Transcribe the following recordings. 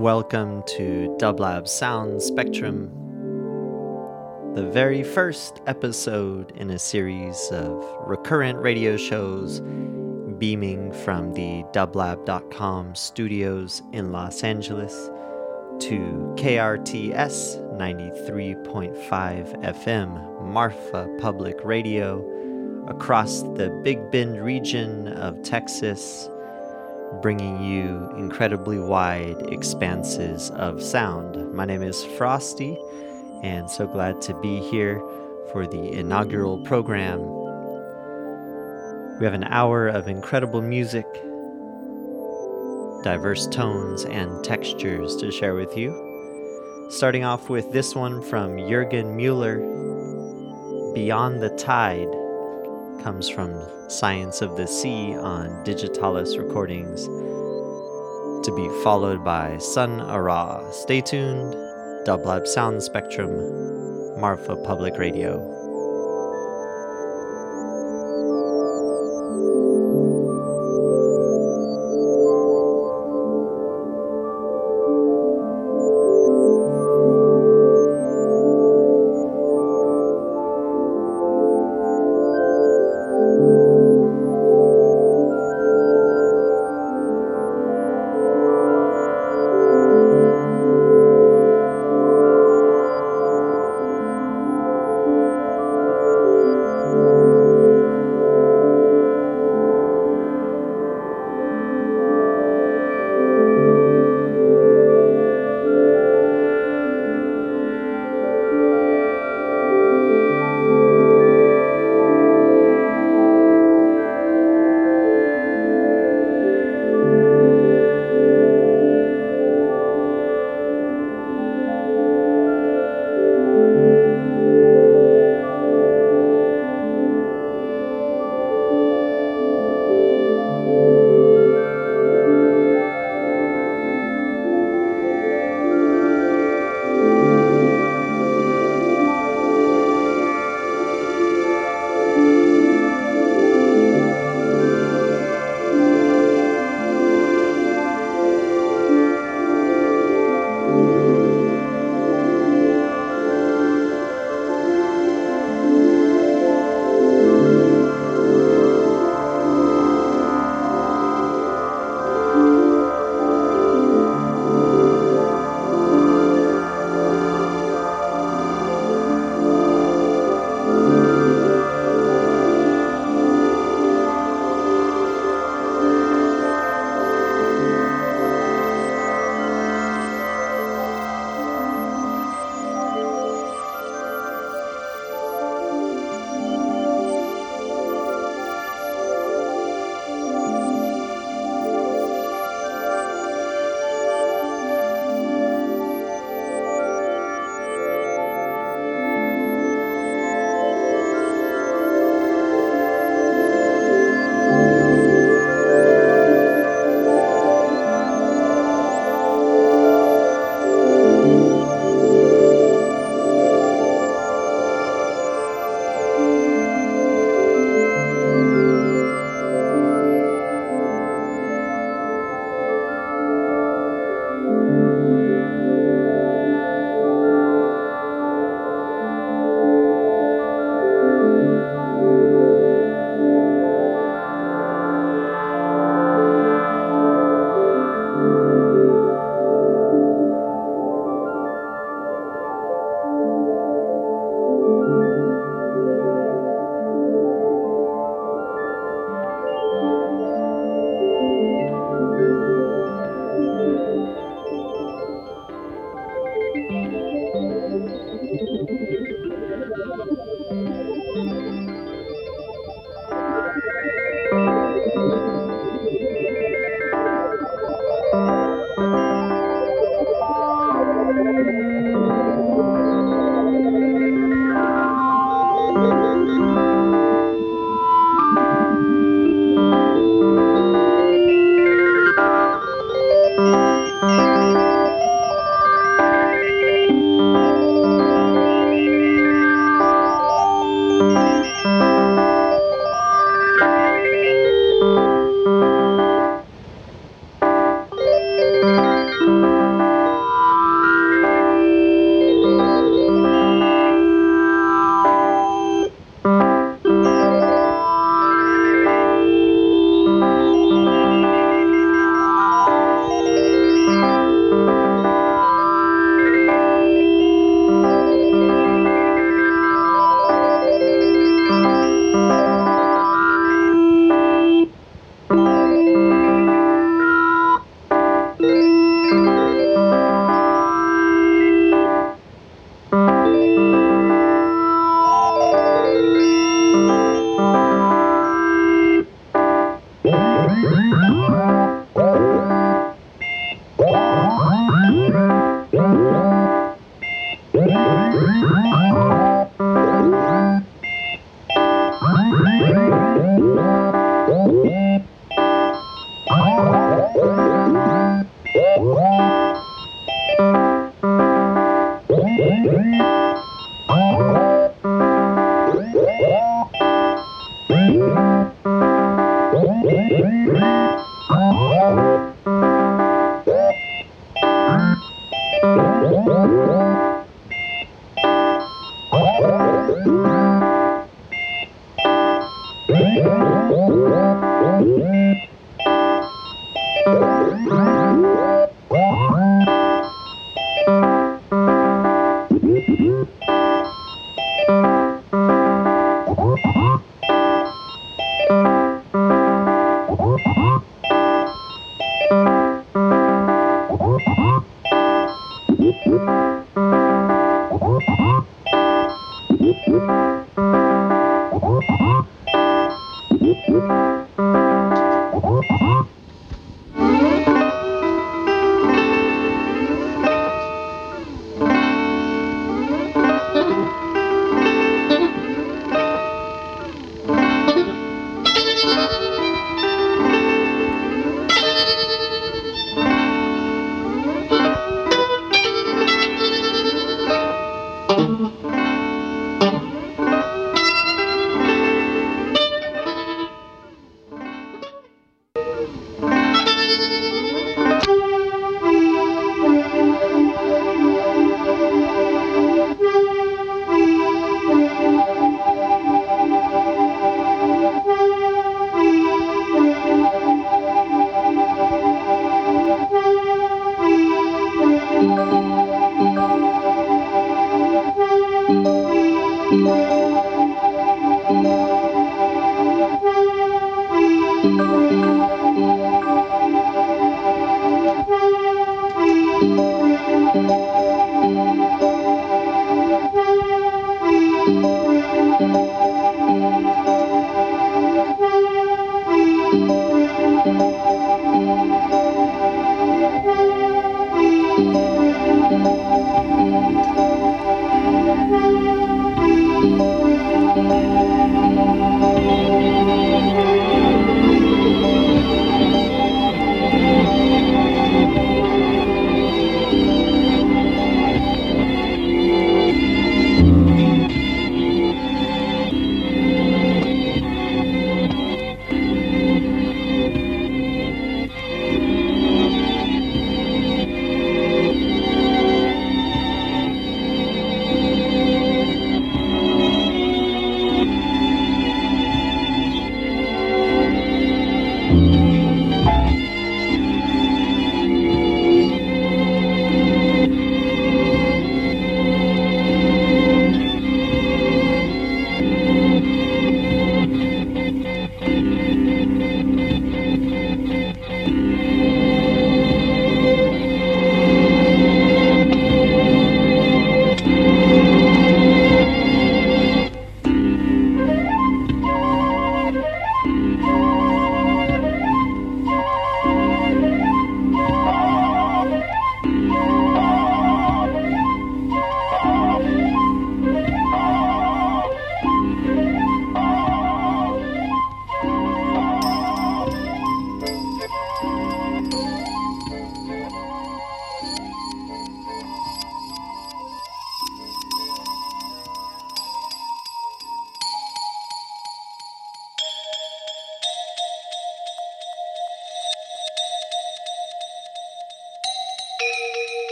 Welcome to Dublab Sound Spectrum, the very first episode in a series of recurrent radio shows beaming from the dublab.com studios in Los Angeles to KRTS 93.5 FM Marfa Public Radio across the Big Bend region of Texas, bringing you incredibly wide expanses of sound. My name is Frosty, and so glad to be here for the inaugural program. We have an hour of incredible music, diverse tones and textures to share with you. Starting off with this one from Jürgen Müller, Beyond the Tide, comes from Science of the Sea on Digitalis Recordings, to be followed by Sun Ara. Stay tuned. Dublab Sound Spectrum, Marfa Public Radio.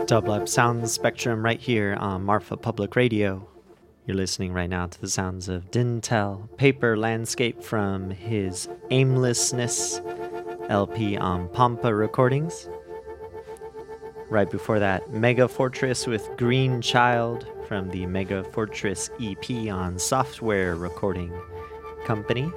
Dublab Sound Spectrum right here on Marfa Public Radio. You're listening right now to the sounds of Dintel, Paper Landscape from his Aimlessness LP on Pampa Recordings. Right before that, Mega Fortress with Green Child from the Mega Fortress EP on Software Recording Company.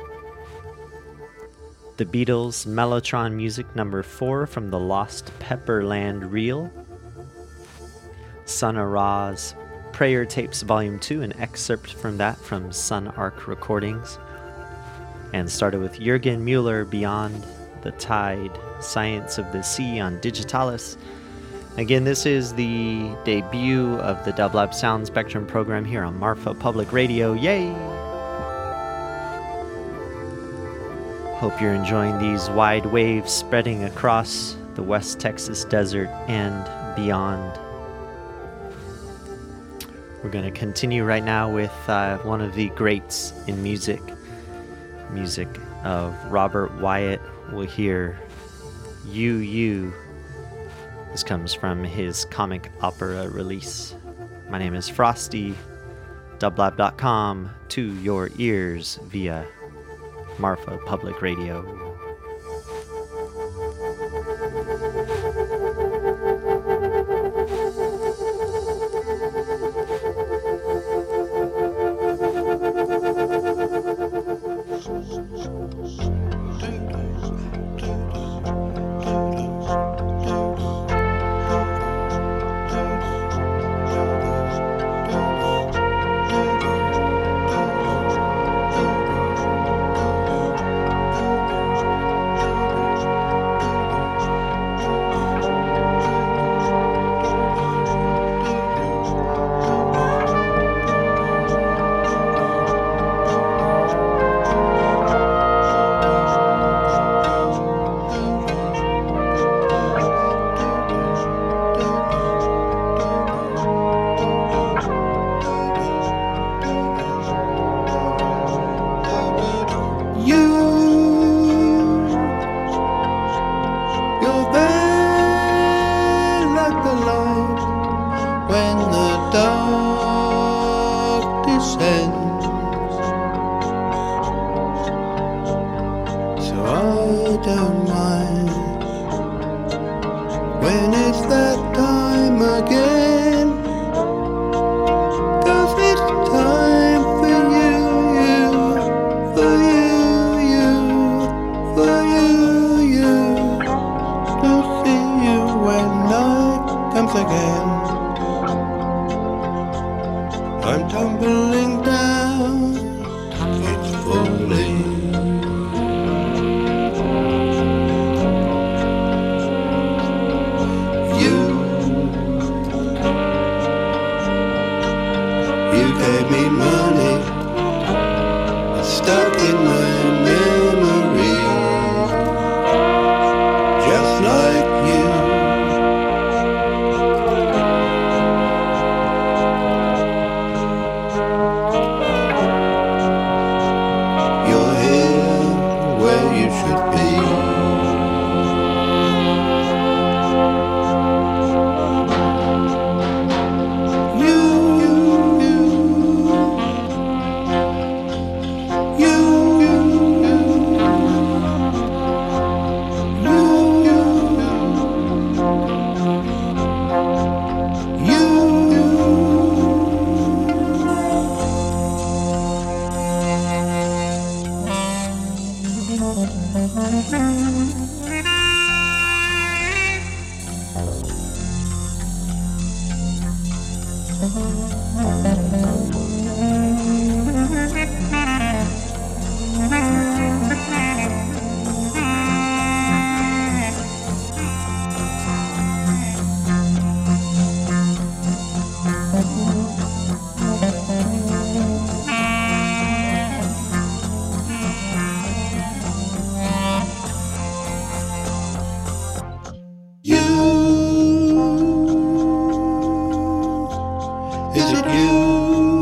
The Beatles' Mellotron Music No. 4 from the Lost Pepperland Reel. Sun Ra's Prayer Tapes Volume 2, an excerpt from that from Sun Arc Recordings. And started with Jürgen Müller, Beyond the Tide, Science of the Sea on Digitalis. Again, this is the debut of the Dublab Sound Spectrum program here on Marfa Public Radio. Yay! Hope you're enjoying these wide waves spreading across the West Texas desert and beyond. We're going to continue right now with one of the greats in music of Robert Wyatt. We'll hear You. This comes from his comic opera release. My name is Frosty. Dublab.com to your ears via Marfa Public Radio. Is it you?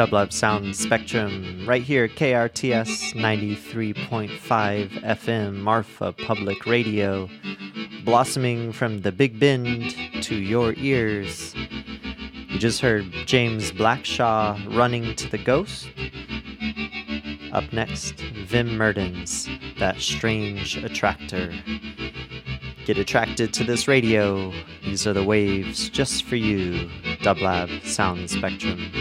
Dublab Sound Spectrum, right here, KRTS 93.5 FM, Marfa Public Radio, blossoming from the Big Bend to your ears. You just heard James Blackshaw, Running to the Ghost. Up next, Vim Mertens, That Strange Attractor. Get attracted to this radio. These are the waves just for you. Dublab Sound Spectrum.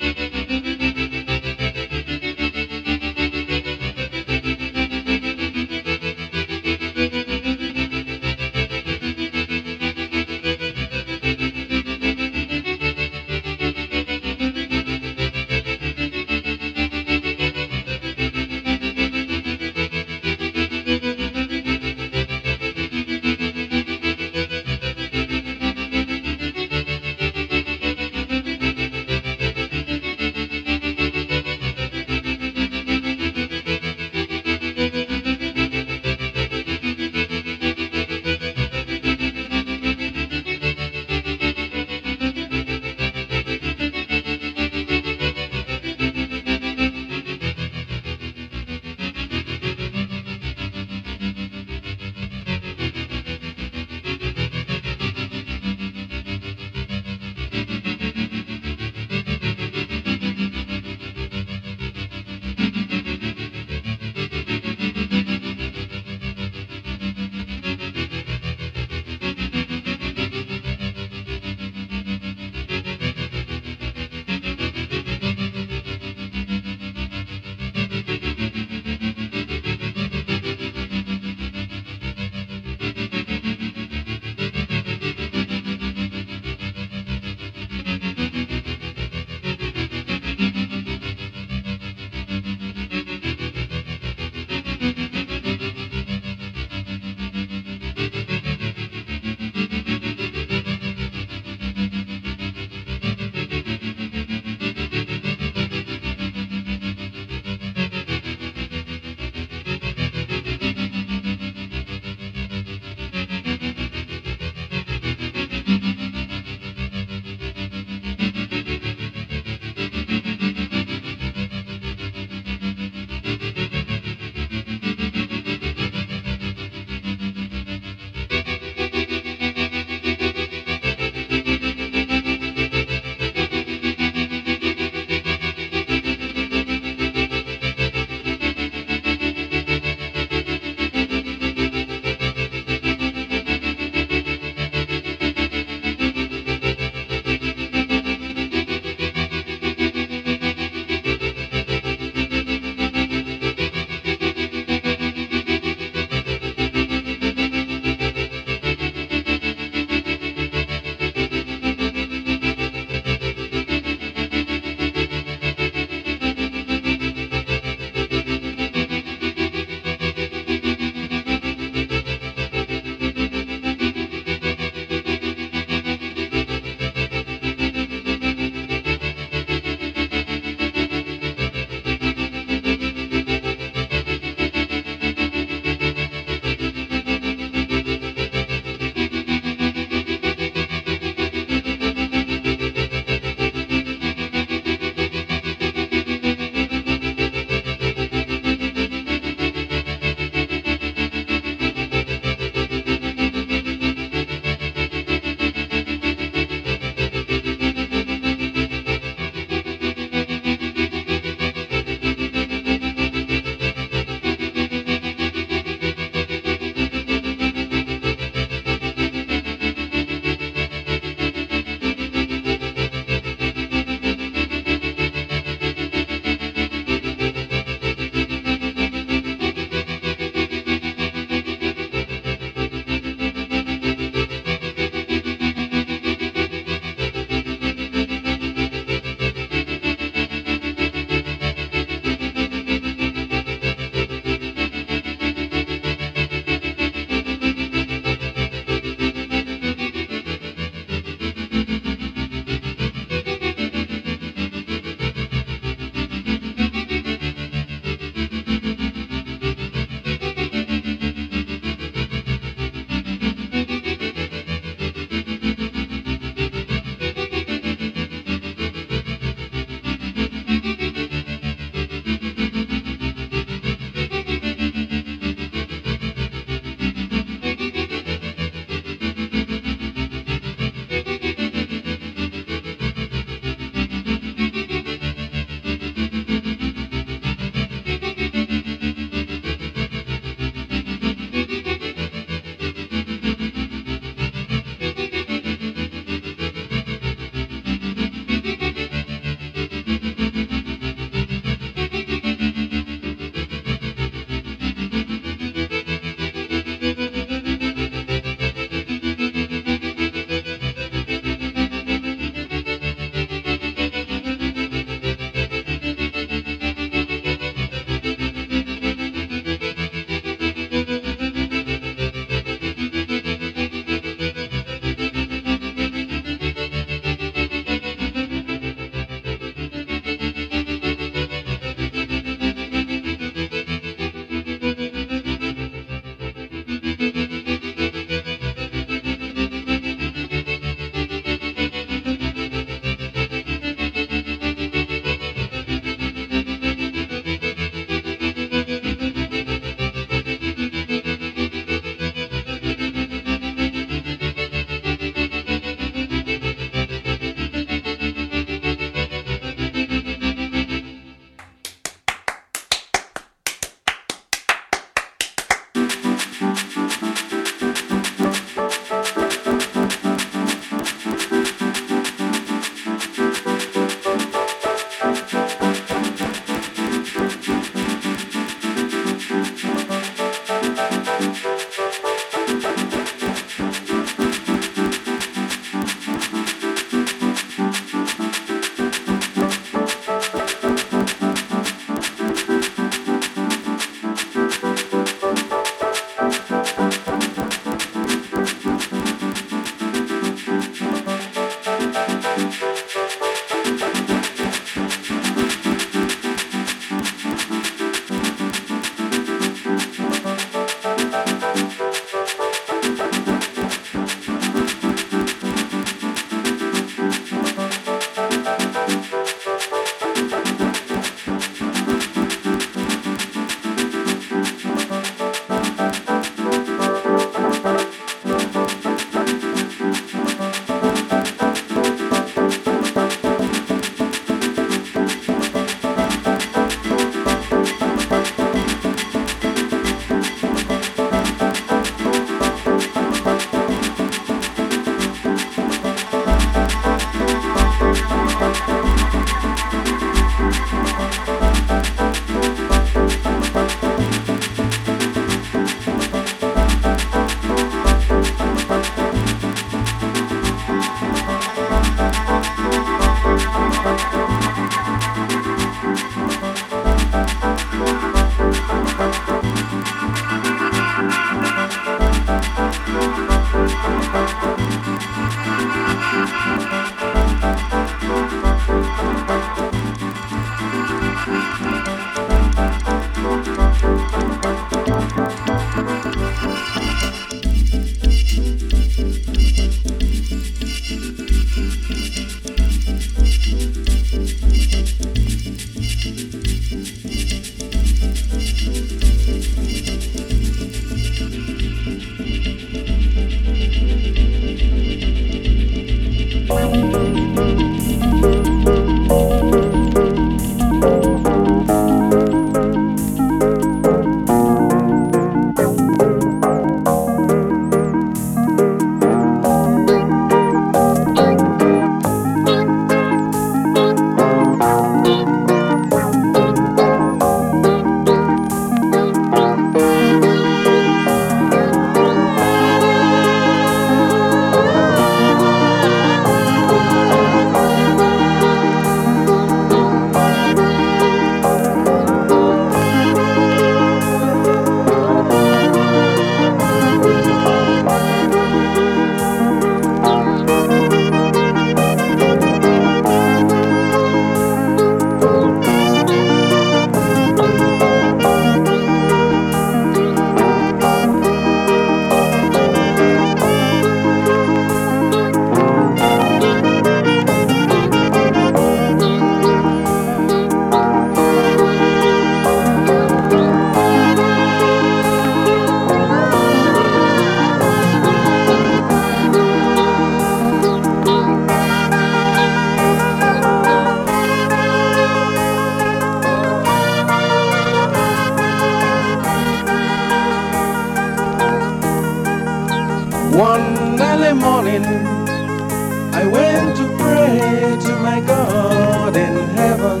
in heaven,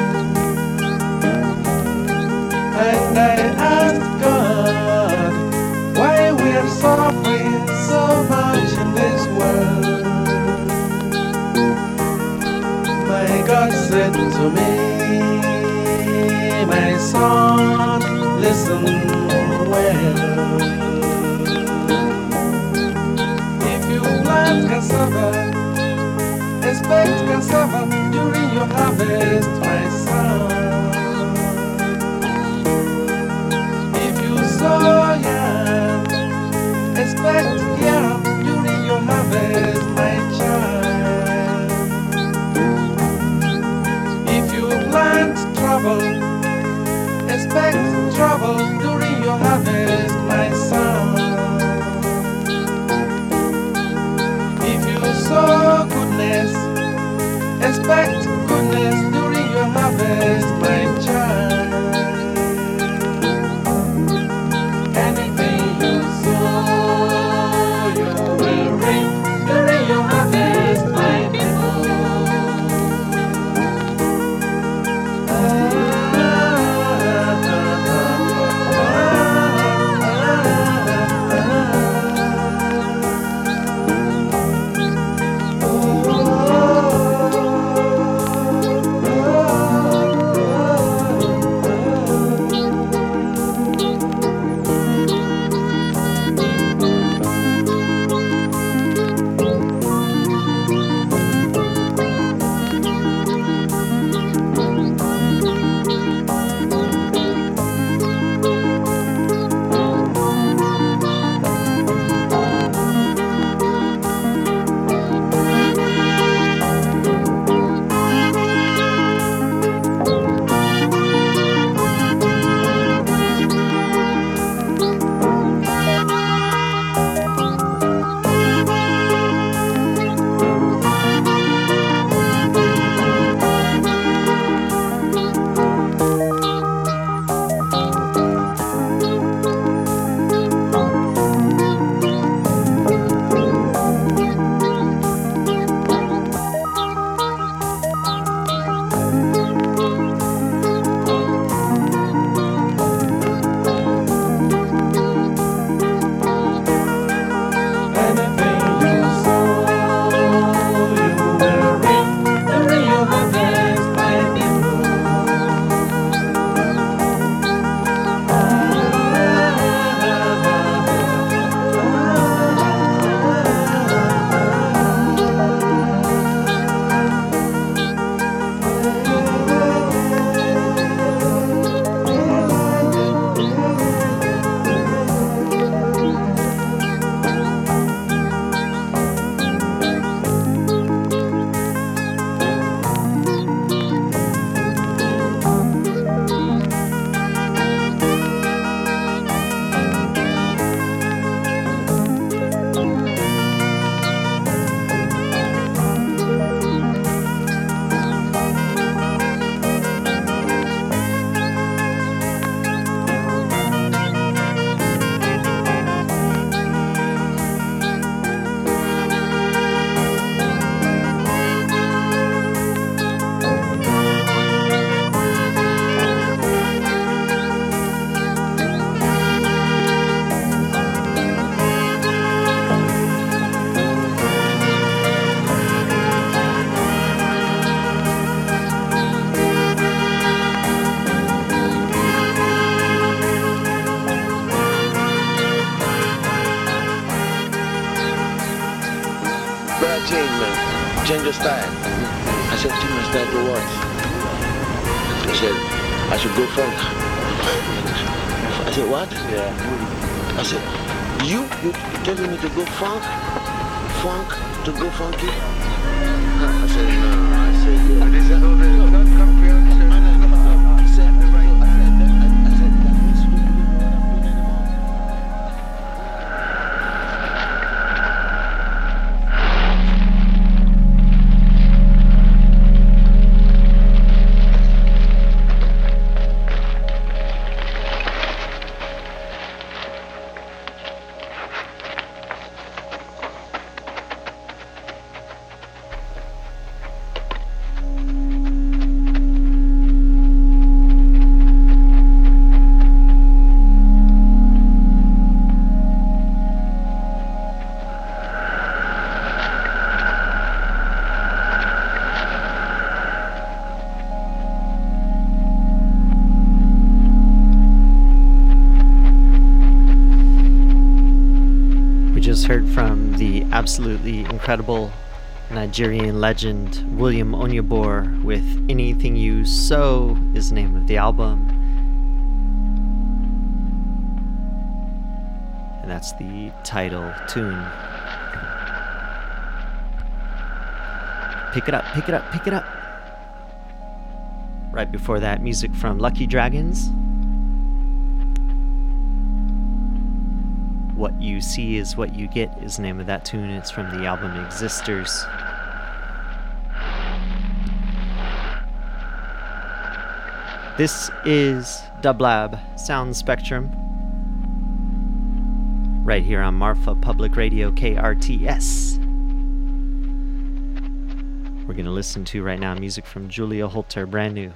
and I asked God why we are suffering so much in this world. My God said to me, my son, listen well. If you plant cassava, expect cassava during your harvest, my son. If you sow yam, expect yam during your harvest, my child. If you plant trouble, expect trouble during your harvest, my son. If you sow goodness, expect goodness during your harvest, my child. Anything you sow, you will reap during your harvest, my people. Change your style. I said, change my style to what? He said, I should go funk. I said, what? Yeah. I said, you telling me to go funk? Funk? To go funky? I said, no. I said, yeah. They said, oh, there's not comprehension. I said, that means you don't believe in what I'm doing anymore. heard from the absolutely incredible Nigerian legend William Onyeabor with Anything You Sow is the name of the album. And that's the title tune. Pick it up, pick it up, pick it up. Right before that, music from Lucky Dragons. What You See Is What You Get is the name of that tune. It's from the album Existers. This is Dublab Sound Spectrum. Right here on Marfa Public Radio KRTS. We're going to listen to right now music from Julia Holter, brand new.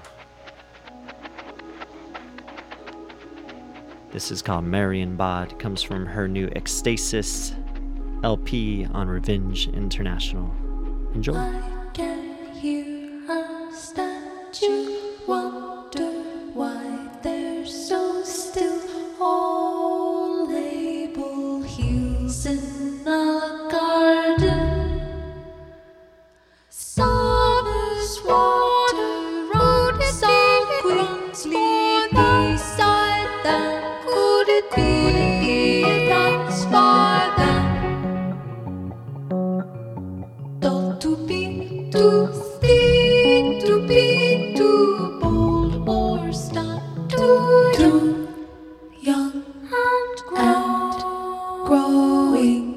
This is called Marion Bod. It comes from her new Ecstasis LP on Revenge International. Enjoy. I can hear a statue, wonder why they're so still. All label heels in the garden. Summer's water road so quickly beside them. Could it be that's far then? Don't to be too thick, to be too bold, or stop too young and growing.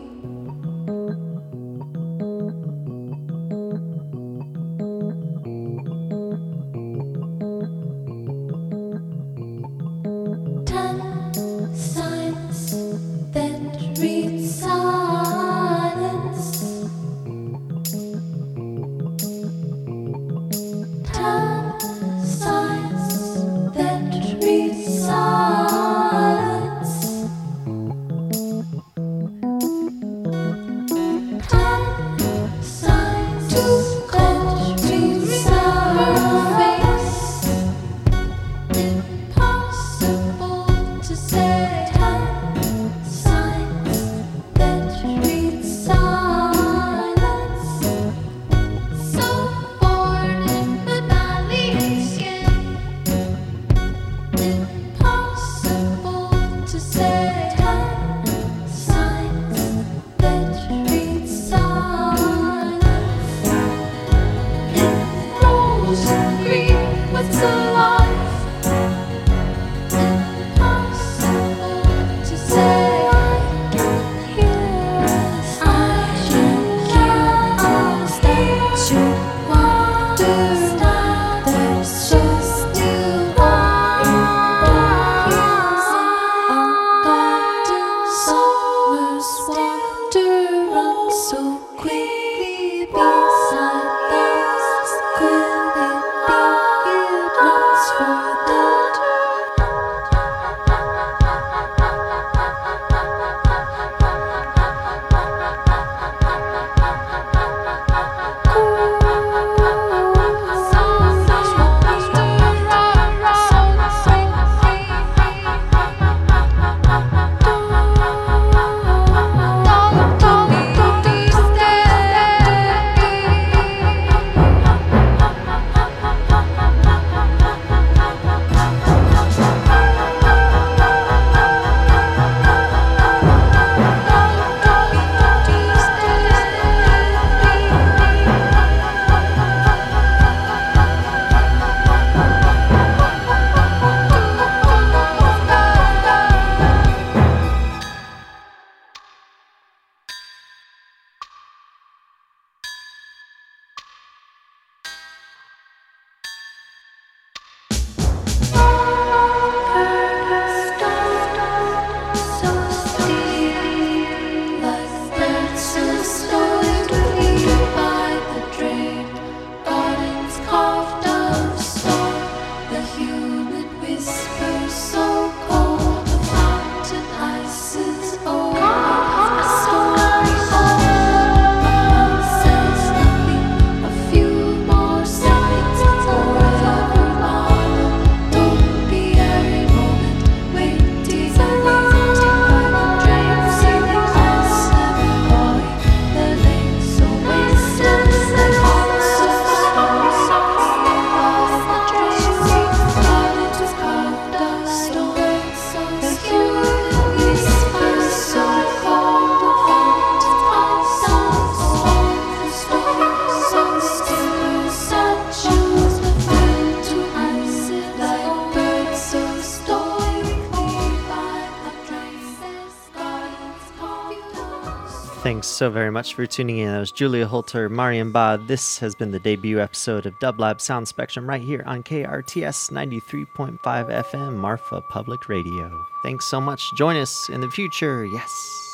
Thanks so very much for tuning in. That was Julia Holter, Mariam Ba. This has been the debut episode of Dublab Sound Spectrum right here on KRTS 93.5 FM, Marfa Public Radio. Thanks so much. Join us in the future. Yes.